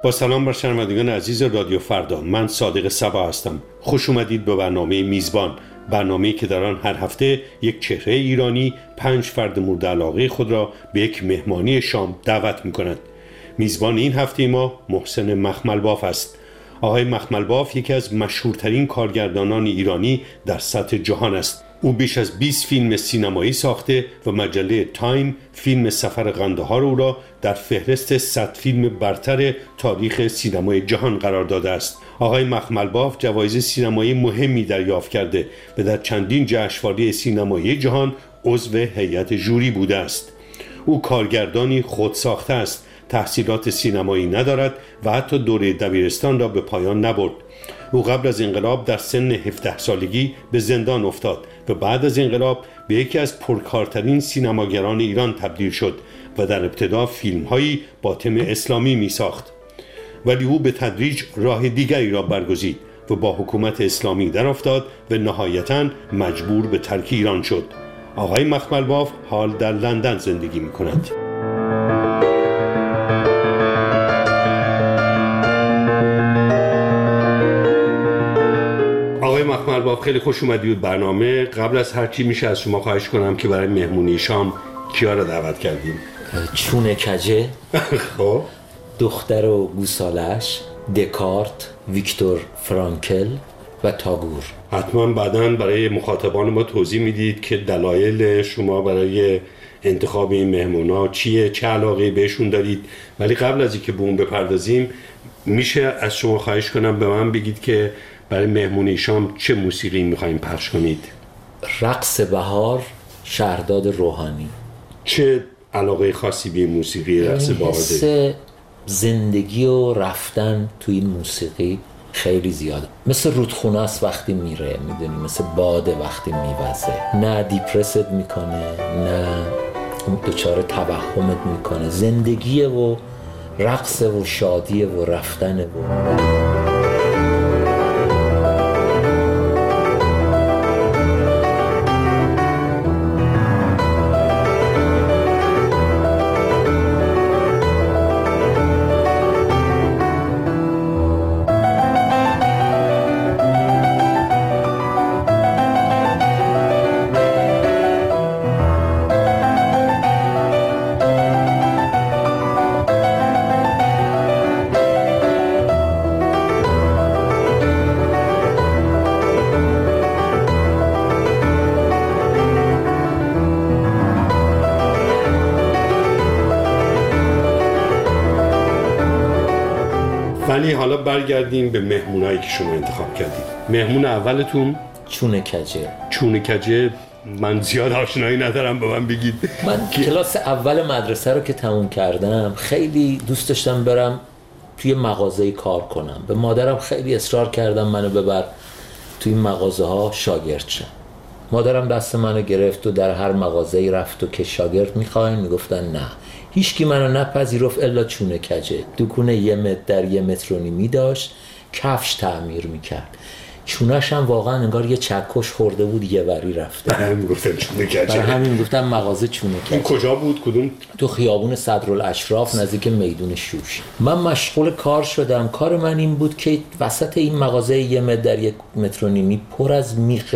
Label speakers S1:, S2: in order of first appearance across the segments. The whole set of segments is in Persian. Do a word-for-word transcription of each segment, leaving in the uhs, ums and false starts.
S1: با سلام بر شنوندگان عزیز رادیو فردا، من صادق صبا هستم. خوش اومدید به برنامه میزبان، برنامه‌ای که در آن هر هفته یک چهره ایرانی پنج فرد مورد علاقه خود را به یک مهمانی شام دعوت می‌کند. میزبان این هفته ما محسن مخملباف است. آقای مخملباف یکی از مشهورترین کارگردانان ایرانی در سطح جهان است. او بیش از بیست فیلم سینمایی ساخته و مجله تایم فیلم سفر قندهار او را در فهرست صد فیلم برتر تاریخ سینمای جهان قرار داده است. آقای مخملباف جوایز سینمایی مهمی دریافت کرده و در چندین جشنواره سینمایی جهان عضو هیئت ژوری بوده است. او کارگردانی خودساخته است، تحصیلات سینمایی ندارد و حتی دوره دبیرستان را به پایان نبرد. او قبل از انقلاب در سن هفده سالگی به زندان افتاد و بعد از انقلاب به یکی از پرکارترین سینماگران ایران تبدیل شد و در ابتدا فیلم‌هایی با تم اسلامی می‌ساخت. ولی او به تدریج راه دیگری را برگزید و با حکومت اسلامی در افتاد و نهایتاً مجبور به ترک ایران شد. آقای مخملباف حال در لندن زندگی می‌کند. آقای مخملباف، خیلی خوش اومدید برنامه. قبل از هر چی میشه از شما خواهش کنم که برای مهمونی شام کیا را دعوت کردیم؟
S2: چونه کجه،
S1: خب
S2: دختر و گوسالش، دکارت، ویکتور فرانکل و تاگور.
S1: حتما بعداً برای مخاطبان ما توضیح میدید که دلایل شما برای انتخاب این مهمونا چیه، چه علاقه بهشون دارید. ولی قبل از اینکه به اون بپردازیم میشه از شما خواهش کنم به من بگید که برای مهمونی شام چه موسیقی میخوایم پخش کنید؟
S2: رقص بهار، شهرداد روحانی.
S1: چه علاقه خاصی به موسیقی رقص بهار دارید؟
S2: زندگی و رفتن توی این موسیقی خیلی زیاده، مثل رودخونه است وقتی میره، میدونی، مثل باده وقتی میوزه، نه دیپرست میکنه نه دچار توهمت میکنه. زندگیه و رقص و شادیه و رفتنه و ولی حالا برگردیم به مهمونایی که شما انتخاب کردید. مهمون اولتون چونه کجه.
S1: چونه کجه من زیاد آشنایی ندارم، به من بگید.
S2: من کلاس اول مدرسه رو که تموم کردم خیلی دوست داشتم برم توی مغازه‌ای کار کنم. به مادرم خیلی اصرار کردم منو ببر توی مغازه ها شاگرد شم. مادرم دست منو گرفت و در هر مغازه‌ای رفت و که شاگرد می‌خواین، میگفتن نه. هیچکی منو نپذیرفت الا چونه کجه. دکونه یه متر در یه متر و نیمی داشت، کفش تعمیر میکرد. چونش هم واقعا انگار یه چکش خورده بود یه وری رفته.
S1: همین گفتن چونه کجه.
S2: برای همین گفتم مغازه چونه کجه.
S1: این کجا بود؟ کدوم؟
S2: تو خیابون صدرالاشراف نزدیک میدون شوش. من مشغول کار شدم. کار من این بود که وسط این مغازه یه متر در یک متر و نیمی پر از میخ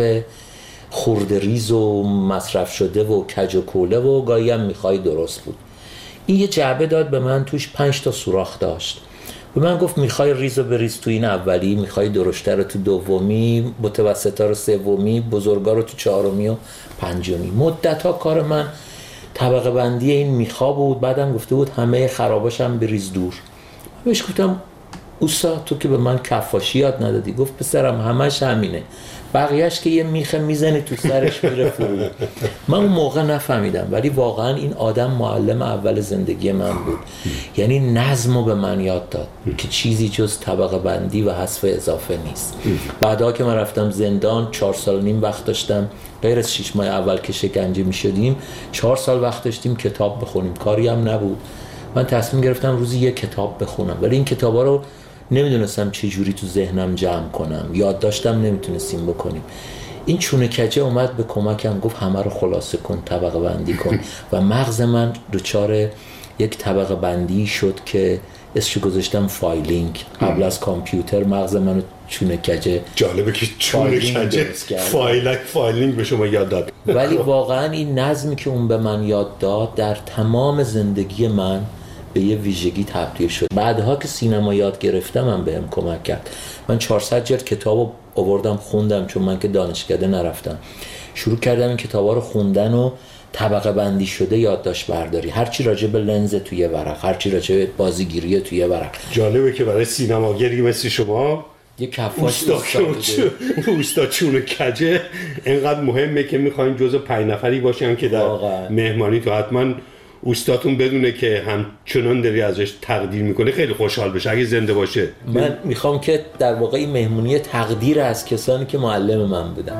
S2: خورده ریز و مصرف شده و کج و کوله و گاهی هم میخای درست بود. این یه جعبه داد به من، توش پنج تا سوراخ داشت. به من گفت میخوای ریزو بریز تو این اولی، میخوای درشته رو تو دومی، متوسطا رو سومی، بزرگا رو تو چهارمی و پنجمی. مدت‌ها کار من طبقه بندی این میخا بود. بعدم گفته بود همه خراباشم بریز دور. بهش گفتم اوستا تو که به من کفاشی یاد ندادی. گفت پسرم همش همینه، بقیهش که یه میخه میزنی تو سرش میره فرو. من اون موقع نفهمیدم، ولی واقعا این آدم معلم اول زندگی من بود. یعنی نظمو به من یاد داد که چیزی جز طبقه بندی و حذف اضافه نیست. بعدا که من رفتم زندان، چهار سال نیم وقت داشتم، غیر از شش ماه اول که شکنجه میشدیم چهار سال وقت داشتیم کتاب بخونیم، کاری هم نبود. من تصمیم گرفتم روزی یک کتاب بخونم، ولی این کتابا رو نمیدونستم چه جوری تو ذهنم جمع کنم، یاد داشتم نمیتونستیم بکنیم. این چونه کجه اومد به کمکم، گفت همه رو خلاصه کن، طبقه بندی کن و مغز من دچار یک طبقه بندی شد که اسمش گذاشتم فایلینگ. قبل از کامپیوتر مغز منو چونه کجه.
S1: جالبه که چونه کجه فایلینگ فایلینگ به شما یاد داد.
S2: ولی واقعا این نظمی که اون به من یاد داد در تمام زندگی من به یه ویژگی تبدیل شد. بعدها که سینما یاد گرفتم من بهم کمک کرد. من چهارصد جلد کتابو آوردم خوندم، چون من که دانشکده نرفتم. شروع کردم این کتابا رو خوندن و طبقه بندی شده یادداشت برداری، هر چی راجع به لنز توی ورق، هر چی راجع به بازیگیری توی ورق.
S1: جالبه که برای سینماگری مثل شما
S2: یه کفاش
S1: اوستا چونه کجه اینقدر مهمه که میخواین جزو پنج نفری باشن که در مهمانی تو حتما اوستاتون بدونه که همچنان داری ازش تقدیر میکنه، خیلی خوشحال بشه اگه زنده باشه.
S2: من میخوام که در واقع این مهمونی تقدیر از کسانی که معلم من بودن.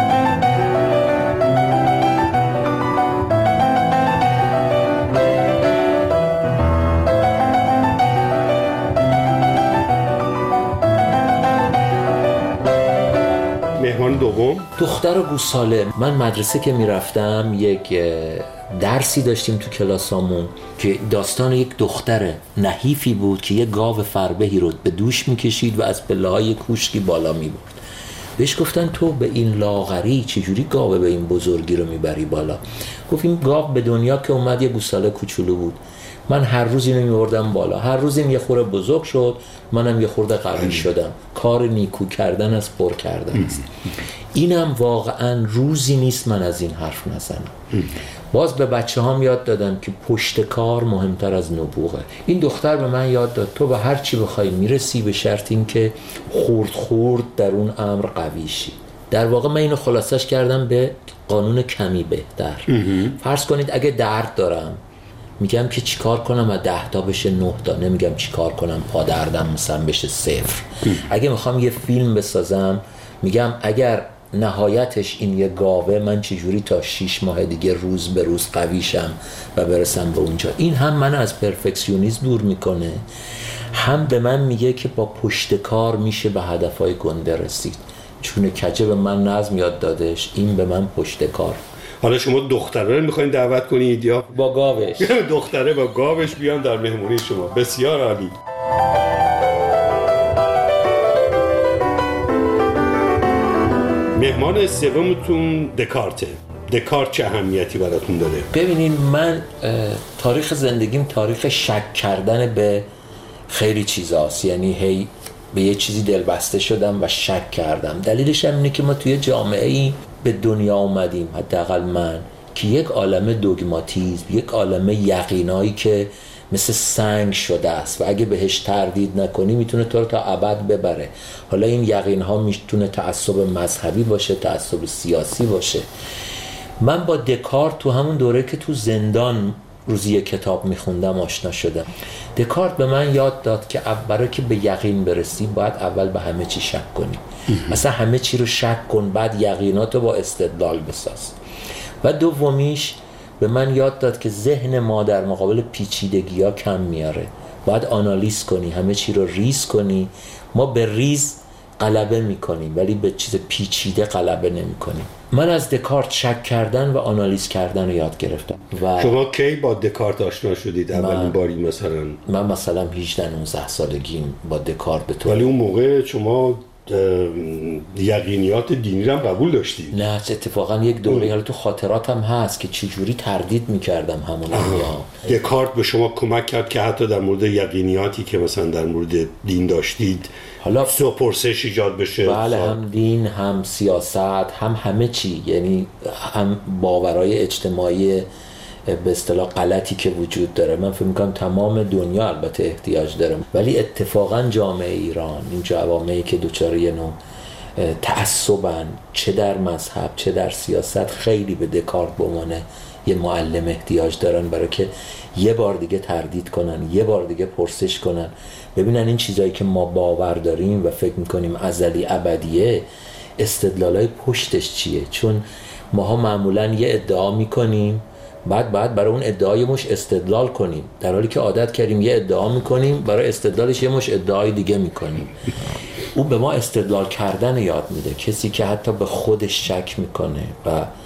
S1: مهمان دوم
S2: دختر گوساله. من مدرسه که میرفتم یک درسی داشتیم تو کلاسامون که داستان یک دختر نحیفی بود که یک گاو فربهی رو به دوش میکشید و از پله‌های کوشکی بالا میبرد. بهش گفتن تو به این لاغری چجوری گاو به این بزرگی رو میبری بالا؟ گفت این گاو به دنیا که اومد یه گوساله کوچولو بود، من هر روز اینو میوردم بالا، هر روز این یه خورده بزرگ شد، منم یه خورده قوی شدم. کار نیکو کردن از پر کردن است. اینم واقعا روزی نیست من از این حرف نزنم. باز به بچه هم یاد دادم که پشت کار مهمتر از نبوغه. این دختر به من یاد داد تو به هر چی بخوای میرسی، به شرط این که خورد خورد در اون امر قوی شی. در واقع من اینو خلاصش کردم به قانون کمی بهتر. فرض کنید اگه درد دارم میگم که چیکار کنم از ده تا بشه نه تا، نمیگم چیکار کنم پا دردم مثلا بشه صفر. اگه میخوام یه فیلم بسازم میگم اگر نهایتش این یه گاوه، من چجوری تا شیش ماه دیگه روز به روز قوی شم و برسم به اونجا. این هم من از پرفکسیونیسم دور میکنه، هم به من میگه که با پشت کار میشه به هدفهای گنده رسید. چون کجه به من نظم یاد دادش، این به من پشت کار.
S1: حالا شما دختره رو میخواین دعوت کنید یا
S2: با گاوش؟
S1: دختره با گاوش بیان در مهمونی شما. بسیار عالی. مهمان سومتون دکارته. دکارت چه اهمیتی براتون داره؟
S2: ببینین من تاریخ زندگیم تاریخ شک کردن به خیلی چیزاست. یعنی هی به یه چیزی دلبسته شدم و شک کردم. دلیلش هم اینه که ما توی جامعه ای به دنیا اومدیم، حداقل من، که یک عالمه دوگماتیزم، یک عالمه یقینایی که مثل سنگ شده است و اگه بهش تردید نکنی میتونه تو رو تا ابد ببره. حالا این یقین ها میتونه تعصب مذهبی باشه، تعصب سیاسی باشه. من با دکارت تو همون دوره که تو زندان روزی کتاب میخوندم آشنا شدم. دکارت به من یاد داد که برای که به یقین برسی باید اول به همه چی شک کنی. مثلا همه چی رو شک کن، بعد یقیناتو با استدلال بساز. و دومیش به من یاد داد که ذهن ما در مقابل پیچیدگی ها کم میاره. باید آنالیز کنی، همه چی رو ریز کنی. ما به ریز غلبه میکنیم ولی به چیز پیچیده غلبه نمیکنیم. من از دکارت شک کردن و آنالیز کردن رو یاد گرفتم. و
S1: شما کی با دکارت آشنا شدید اولین باری مثلا؟
S2: من مثلا هجده نوزده سالگیم با دکارت به طور.
S1: ولی اون موقع شما یقینیات دینی رو هم قبول داشتی؟
S2: نه اتفاقا یک دوره حالا تو خاطراتم هست که چجوری تردید میکردم همون اونجا.
S1: دکارت به شما کمک کرد که حتی در مورد یقینیاتی که مثلا در مورد دین داشتید حالا پرسش ایجاد بشه؟
S2: بله، هم دین، هم سیاست، هم همه چی. یعنی هم باورهای اجتماعی به اصطلاح غلطی که وجود داره. من فکر می‌کنم تمام دنیا البته احتیاج داره، ولی اتفاقا جامعه ایران، این جوامعی که دوچاره یه نوع تعصبن، چه در مذهب چه در سیاست، خیلی به دکارت به عنوان یه معلم احتیاج دارن، برای که یه بار دیگه تردید کنن، یه بار دیگه پرسش کنن، ببینن این چیزایی که ما باور داریم و فکر می‌کنیم ازلی ابدیه، استدلالای پشتش چیه. چون ماها معمولاً یه ادعا می‌کنیم، بعد بعد برای اون ادعای مش استدلال کنیم، در حالی که عادت کردیم یه ادعا میکنیم برای استدلالش یه مش ادعای دیگه میکنیم. او به ما استدلال کردن یاد میده. کسی که حتی به خودش شک میکنه و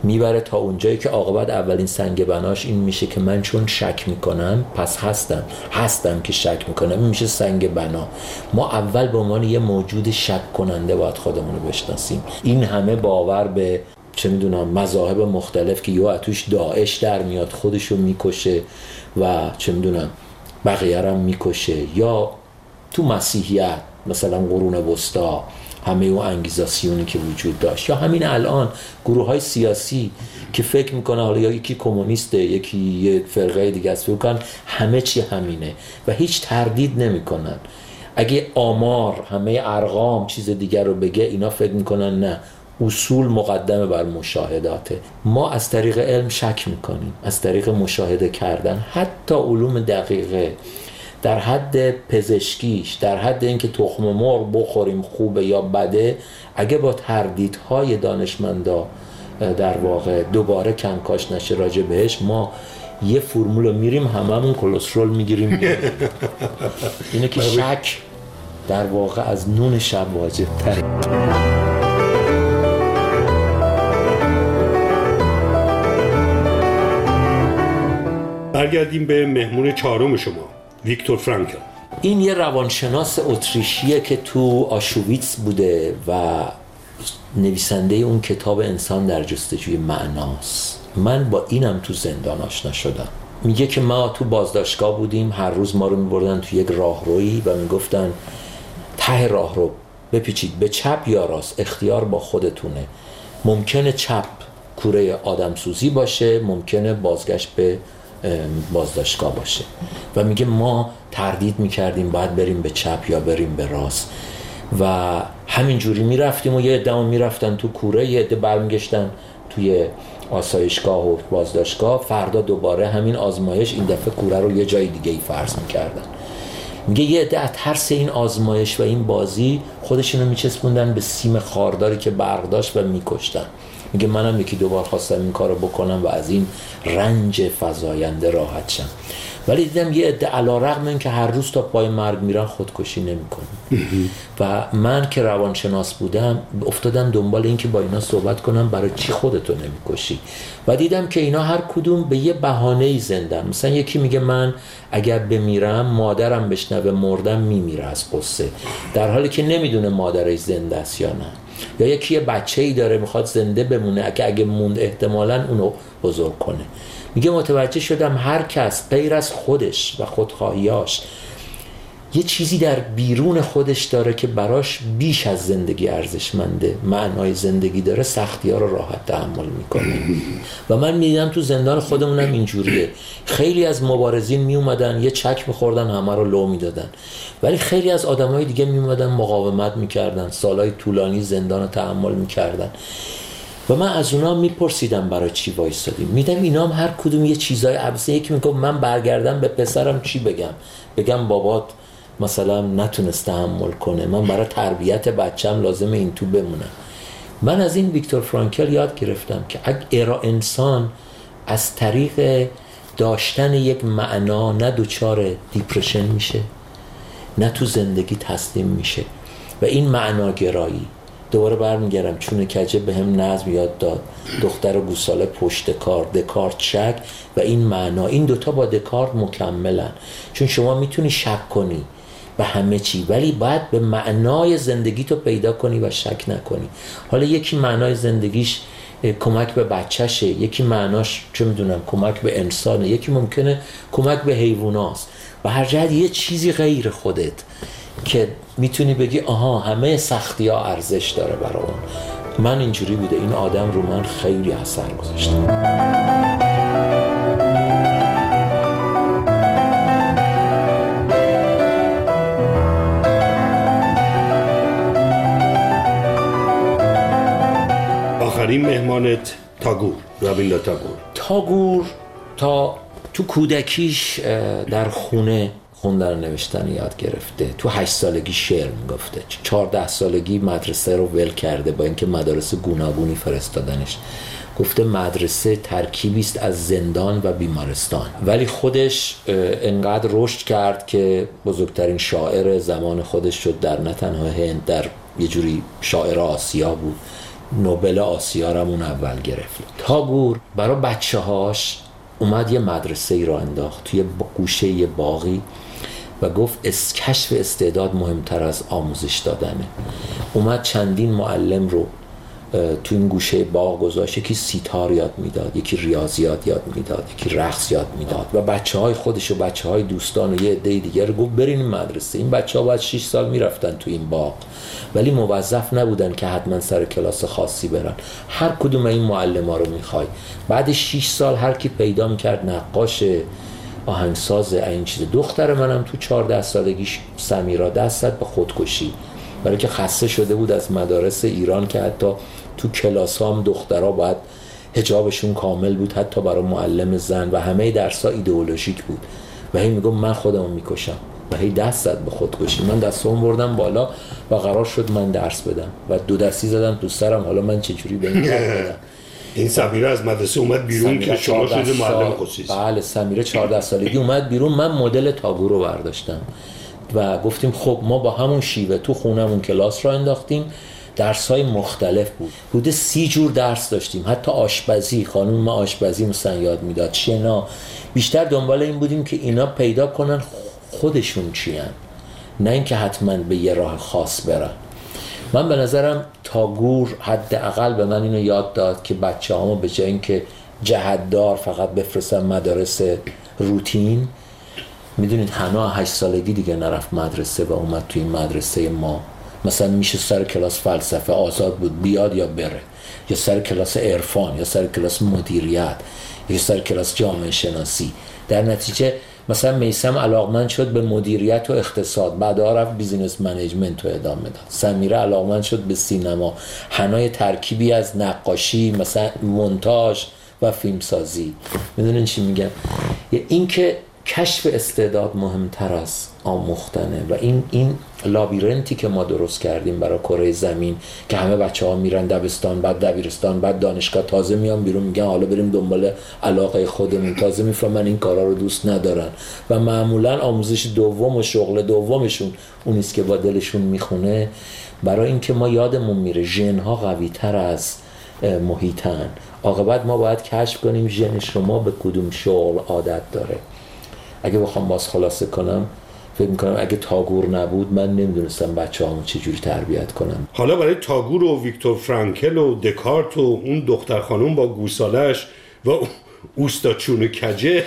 S2: میبره تا اونجایی که عاقبت اولین سنگ بناش این میشه که من چون شک میکنم پس هستم هستم که شک میکنم، این میشه سنگ بنا. ما اول به عنوان یه موجود شک کننده باید خودمون رو بشناسیم. این همه باور به چه میدونم مذاهب مختلف که یا توش داعش در میاد خودش رو میکشه و چه میدونم بقیه رو میکشه، یا تو مسیحیت مثلا قرون وسطا همه اون انگیزاسیونی که وجود داشت، یا همین الان گروه های سیاسی که فکر میکنه حالا یا یکی کمونیسته یکی یه فرقه دیگه است، فکر کنن همه چی همینه و هیچ تردید نمیکنن. اگه آمار همه ارقام چیز دیگر رو بگه اینا فکر میکنن نه، اصول مقدمه بر مشاهداته. ما از طریق علم شک میکنیم، از طریق مشاهده کردن. حتی علوم دقیقه در حد پزشکیش، در حد اینکه تخم مرغ بخوریم خوبه یا بده، اگه با تردیدهای دانشمندا در واقع دوباره کنکاش نشه راجع بهش، ما یه فرمول میریم هممون کلسترول میگیریم. اینه که شک در واقع از نون شب واجب تره.
S1: برگردیم به مهمون چهارم شما، ویکتور فرانکل.
S2: این یه روانشناس اتریشیه که تو آشویتس بوده و نویسنده اون کتاب انسان در جستجوی معناست. من با اینم تو زندان آشنا شدم. میگه که ما تو بازداشتگاه بودیم، هر روز ما رو میبردن تو یک راهرویی و میگفتن ته راهرو بپیچید به چپ یا راست، اختیار با خودتونه. ممکنه چپ کوره آدمسوزی باشه، ممکنه بازگشت به بازداشتگاه باشه. و میگه ما تردید میکردیم باید بریم به چپ یا بریم به راست و همینجوری میرفتیم و یه عده میرفتن تو کوره، یه عده برمیگشتن توی آسایشگاه و بازداشتگاه. فردا دوباره همین آزمایش، این دفعه کوره رو یه جای دیگه ای فرض میکردن. میگه یه عده از ترس این آزمایش و این بازی خودشونو میچسبوندن به سیم خارداری که برق داشت و میکشتن. میگه منم یکی دوبار خواستم این کارو بکنم و از این رنج فزاینده راحت شم، ولی دیدم یه عده علیرغم این که هر روز تا پای مرگ میرن خودکشی نمیکنن. و من که روانشناس بودم افتادم دنبال این که با اینا صحبت کنم برای چی خودتو نمیکشی، و دیدم که اینا هر کدوم به یه بهانه‌ای زندن. مثلا یکی میگه من اگر بمیرم مادرم بشنوه مردم میمیره از قصه، در حالی که نمیدونه مادرش زنده است یا نه. یا یکی یه بچه‌ای داره میخواد زنده بمونه که اگه موند احتمالاً اونو بزرگ کنه. میگه متوجه شدم هر کس غیر از خودش و خودخواهیاش یه چیزی در بیرون خودش داره که براش بیش از زندگی ارزشمنده، معنای زندگی داره، سختی‌ها رو راحت تحمل میکنه. و من میدیدم تو زندان خودمونم اینجوریه. خیلی از مبارزین میومدن یه چک میخوردن همه رو لو میدادن، ولی خیلی از آدمای دیگه میومدن مقاومت میکردن، سالهای طولانی زندان رو تحمل میکردن. و من از اونا میپرسیدم برای چی وایسادیم. میدم اینا هم هر کدوم یه چیزای عبسه. یکی میگه من برگردم به پسرم چی بگم؟ بگم بابات مثلا نتونست تحمل کنه، من برای تربیت بچم لازمه این تو بمونم. من از این ویکتور فرانکل یاد گرفتم که اگر انسان از طریق داشتن یک معنا نه دوچار دیپرشن میشه نه تو زندگی تسلیم میشه. و این معناگرایی، دوباره برمیگردم چون کجه به هم نظم یاد داد، دختر گوساله پشت کار، دکارت شک و این معنا، این دوتا با دکارت مکملن. چون شما میتونی شک کنی به همه چی ولی باید به معنای زندگی تو پیدا کنی و شک نکنی. حالا یکی معنای زندگیش کمک به بچهشه، یکی معناش چه میدونم کمک به انسانه، یکی ممکنه کمک به حیواناست. و هر جهت یه چیزی غیر خودت که میتونی بگی آها همه سختی ها ارزش داره برای اون. من اینجوری بوده، این آدم رو من خیلی اثر گذاشته.
S1: آخرین مهمانت تاگور، رابیندرنات تاگور.
S2: تاگور تا تو کودکیش در خونه خوندن نوشتن یاد گرفته. تو هشت سالگی شعر میگفته. چهارده سالگی مدرسه رو ول کرده با اینکه مدارس گوناگونی فرستادنش. گفته مدرسه ترکیبی است از زندان و بیمارستان. ولی خودش انقدر رشد کرد که بزرگترین شاعر زمان خودش شد، در نه تنها هند، در یه جوری شاعر آسیا بود نوبل آسیا رو اون اول گرفت. تاگور برای بچه هاش اومد یه مدرسه ای رو انداخت توی گوشه یه باغی و گفت اس کشف استعداد مهمتر از آموزش دادنه. اومد چندین معلم رو تو این گوشه باغ گذاشت، یکی سیتار یاد میداد، یکی ریاضیات یاد میداد، یکی رقص یاد میداد و بچه های خودش و بچه های دوستان و یه عده دیگر رو گفت برین این مدرسه. این بچه ها باید شش سال میرفتن تو این باغ ولی موظف نبودن که حتما سر کلاس خاصی برن. هر کدوم این معلم ها رو میخوای. بعد شش سال هر کی پیدا میکرد نقاش، آهنگساز، این چیز. دختر منم تو چهارده سالگیش سمیرا دست زد به خودکشی برای که خسته شده بود از مدارس ایران که حتی تو کلاس ها هم دخترها باید حجابشون کامل بود، حتی برای معلم زن، و همه درس ها ایدئولوژیک بود و هی میگم من خودمو میکشم و هی دست زد به خودکشی. من دستم بردم بالا و قرار شد من درس بدم و دو دستی زدم تو سرم. حالا من چجوری به این درس بدم؟
S1: این سمیره از مدرسه اومد بیرون که شما شده معلم خصوصی.
S2: بله، سمیره چهارده سالگی اومد بیرون. من مدل تاگور رو برداشتم و گفتیم خب ما با همون شیوه تو خونمون کلاس رو انداختیم. درس‌های مختلف بود. بوده سی جور درس داشتیم، حتی آشپزی. خانم ما آشپزی مثلا یاد میداد، شنا. بیشتر دنبال این بودیم که اینا پیدا کنن خودشون چیان، نه اینکه حتما به یه راه خاص برن. من به نظرم تاگور حداقل به من اینو یاد داد که بچه‌هامو به جای اینکه جهت‌دار فقط بفرستن مدارس روتین، میدونید حنا هشت سالگی دیگه نرفت مدرسه و اومد توی این مدرسه ما. مثلا میشه سر کلاس فلسفه آزاد بود بیاد یا بره، یا سر کلاس عرفان، یا سر کلاس مدیریت، یا سر کلاس جامعه شناسی. در نتیجه مثلا میثم علاقمند شد به مدیریت و اقتصاد، بعدا رفت بیزینس منیجمنت رو ادامه داد. سمیره علاقمند شد به سینما، حنای ترکیبی از نقاشی، مثلا مونتاژ و فیلمسازی. میدونین چی میگم؟ این که کشف استعداد مهمتر از آموختنه و این این لابیرنتی که ما درست کردیم برای کره زمین که همه بچه‌ها میرن دبستان، بعد دبیرستان، بعد دانشگاه، تازه میان بیرون میگن حالا بریم دنبال علاقه خودمون، تازه میفهمن این کارا رو دوست ندارن و معمولا آموزش دوم و شغل دومشون اون است که با دلشون میخونه. برای اینکه ما یادمون میره ژن‌ها قوی‌تر از محیطن. عاقبت ما باید کشف کنیم ژن شما به کدوم شغل عادت داره. اگه بخوام باز خلاصه کنم، فکر میکنم اگه تاگور نبود من نمیدونستم بچه هامو چجوری تربیت کنم.
S1: حالا برای تاگور و ویکتور فرانکل و دکارت و اون دختر خانم با گوسالش و اوستا چون کجه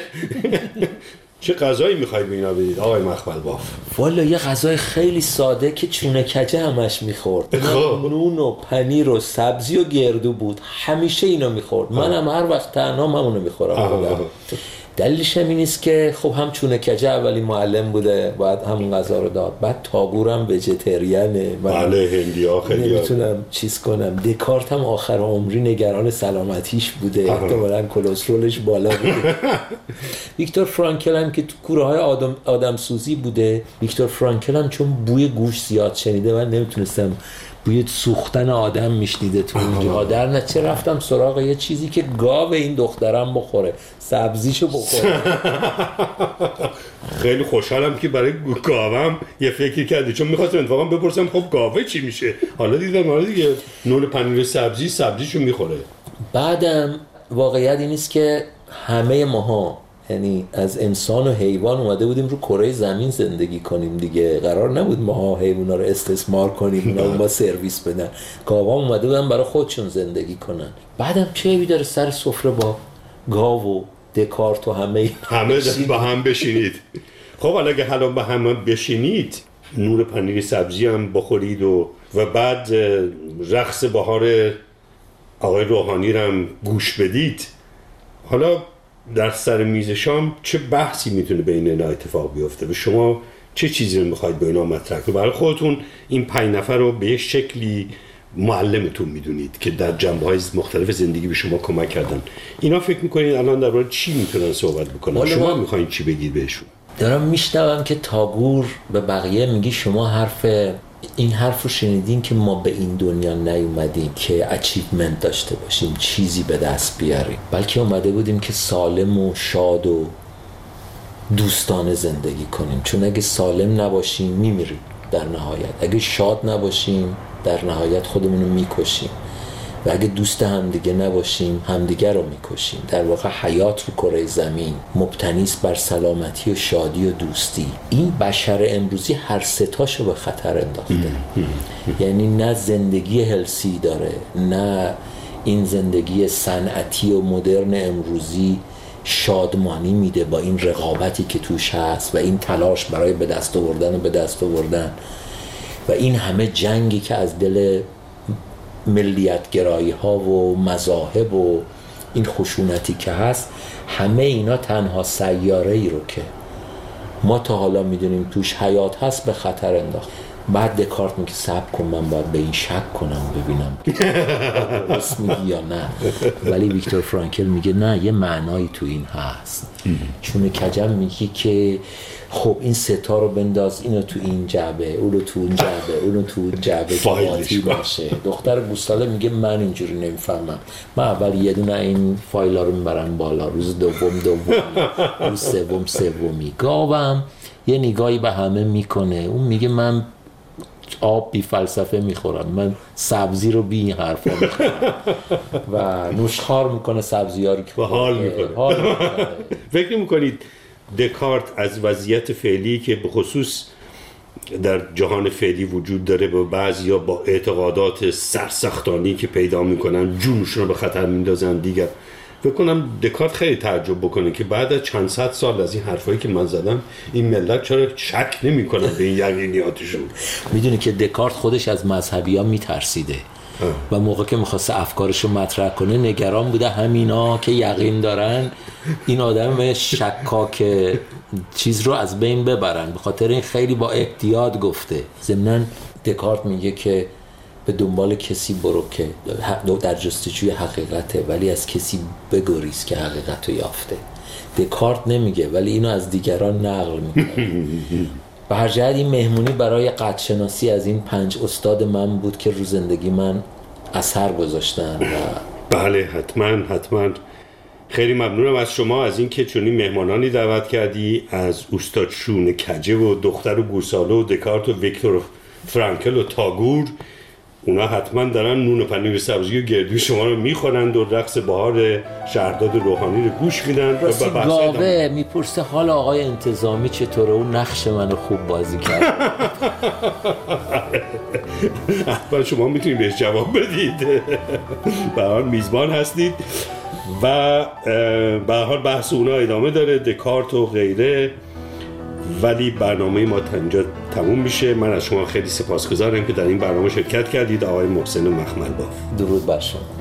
S1: چه غذایی میخوای به اینا بدید آقای مخمل باف؟
S2: والا یه غذای خیلی ساده که چونه کجه همش میخورد. نون و پنیر و سبزی و گردو بود، همیشه اینو میخورد. منم هر وقت تنهام همونو میخورم. دلیلش هم این است که خب هم چونه کجه اولی معلم بوده، باید همون غذا رو داد. بعد تاگورم وجتریانه،
S1: بله هندی‌ها خیلی
S2: نمیتونم چیز کنم. دکارت هم آخر عمری نگران سلامتیش بوده، احتمالاً کلسترولش بالا بوده. ویکتور فرانکل هم که تو کوره های آدم آدم سوزی بوده. ویکتور فرانکل هم چون بوی گوشت زیاد شنیده من نمیتونستم، بوی سوختن آدم میشنیده تو اونجا. در نتیجه رفتم سراغ یه چیزی که گاو این دخترم بخوره، سبزیشو بخوره.
S1: خیلی خوشحالم که برای گاوم یه فکری کردی، چون میخواستم اتفاقا بپرسم خب گاوه چی میشه. حالا دیدم حالا دیگه نون پنیر سبزی سبزیشو میخوره.
S2: بعدم واقعیت این است که همه ماها، یعنی از انسان و حیوان اومده بودیم رو کره زمین زندگی کنیم دیگه. قرار نبود ماها حیونا رو استثمار کنیم، اونا ما سرویس بدن. گاوا اومده بودن برای خودشون زندگی کنن. بعدم چه داره سر سفره با گاو و دکارت و همه
S1: همه با هم بشینید. خب حالا اگه حالا با هم بشینید، نور پنیر سبزی هم بخورید و و بعد رقص بهار آقای روحانی رو هم گوش بدید، حالا در سر میز شام چه بحثی میتونه بین اینا اتفاق بیفته و شما چه چیزی رو میخواید به اینا مطرح کنید؟ برای خودتون این پنج نفر رو به یک شکلی معلمتون میدونید که در جنبه‌های مختلف زندگی به شما کمک کردن. اینا فکر میکنید الان درباره چی میتونن صحبت بکنن؟ شما میخواین چی بگید بهشون؟
S2: دارم میشنوم که تاگور به بقیه میگی شما حرف این حرف رو شنیدین که ما به این دنیا نیومدیم که اچیومنت داشته باشیم، چیزی به دست بیاریم، بلکه اومده بودیم که سالم و شاد و دوستانه زندگی کنیم. چون اگه سالم نباشیم میمیریم در نهایت، اگه شاد نباشیم در نهایت خودمون رو میکشیم. و اگه دوست همدیگه نباشیم همدیگه رو میکشیم. در واقع حیات رو کره زمین مبتنی است بر سلامتی و شادی و دوستی. این بشر امروزی هر سه تاشو به خطر انداخته. یعنی نه زندگی هلسی داره، نه این زندگی صنعتی و مدرن امروزی شادمانی میده با این رقابتی که توش هست و این تلاش برای به دست آوردن و به دست آوردن و این همه جنگی که از دل ملیت گرایی ها و مذاهب و این خشونتی که هست، همه اینا تنها سیاره ای رو که ما تا حالا میدونیم توش حیات هست به خطر انداخت. بعد دکارت میگه صبر کن، من باید به این شک کنم ببینم درست میگی یا نه. ولی ویکتور فرانکل میگه نه، یه معنایی تو این هست. چون کجم میگه که خب این ستا رو بنداز، اینو تو این جعبه، اونو تو اون جعبه، اونو تو اون جعبه که قاطی باشه. دختر گوساله میگه من اینجوری نمیفهمم، من اول یه دونه این فایل ها رو میبرم بالا، روز دوم دومی، روز سوم سومی. گاوم یه نگاهی به همه میکنه، اون میگه من آب بی فلسفه میخورم، من سبزی رو بی این حرفا میخورم و نوشخوار میکنه سبزی ها رو که
S1: حال میکنه. فکر میکنید دکارت از وضعیت فعلی که به خصوص در جهان فعلی وجود داره با بعضیا با اعتقادات سرسختانی که پیدا میکنن جونشون رو به خطر میندازن دیگر، فکر کنم دکارت خیلی تعجب بکنه که بعد از چند صد سال از این حرفایی که من زدم این ملت چرا شک نمیکنن به این یقینیاتشون.
S2: میدونی که دکارت خودش از مذهبی ها میترسیده و موقع که میخواسته افکارش رو مطرح کنه نگران بوده همینا که یقین دارن این آدم شکاک چیز رو از بین ببرن، به خاطر این خیلی با احتیاط گفته. ضمناً دکارت میگه که به دنبال کسی برو که در جستجوی حقیقته، ولی از کسی بگریز که حقیقت رو یافته. دکارت نمیگه ولی اینو از دیگران نقل میکنه. به هر جهت این مهمونی برای قدرشناسی از این پنج استاد من بود که رو زندگی من اثر گذاشتن. و
S1: بله حتما حتما خیلی ممنونم از شما از این که چنین مهمانانی دعوت کردی، از استاد شون کجه و دختر و گوساله و دکارت و ویکتور فرانکل و تاگور. اونا حتما دارن نون و پنیر سبزی و گردوی شما رو میخورند و رقص بهار شهرداد روحانی رو گوش میدن.
S2: راستی گاوه میپرسه حال آقای انتظامی چطوره، اون نقش منو خوب بازی کرد.
S1: حتما شما میتونید بهش جواب بدید. به هر حال میزبان هستید و به هر حال بحث اونا ادامه داره، دکارت و غیره، ولی برنامه ما تا اینجا تموم میشه. من از شما خیلی سپاسگزارم که در این برنامه شرکت کردید. آقای محسن مخمل باف.
S2: درود بر شما.